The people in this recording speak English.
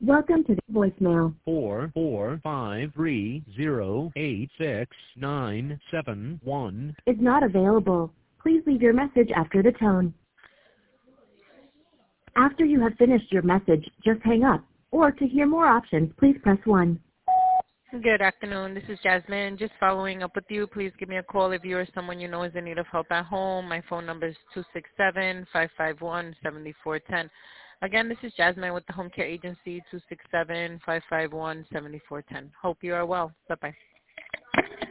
Welcome to the voicemail. 445308697 Is not available. Please leave your message after the tone. After you have finished your message, just hang up. Or to hear more options, please press 1. Good afternoon. This is Jasmine. Just following up with you. Please give me a call if you or someone you know is in need of help at home. My phone number is 267-551-7410. Again, this is Jasmine with the Home Care Agency, 267-551-7410. Hope you are well. Bye-bye.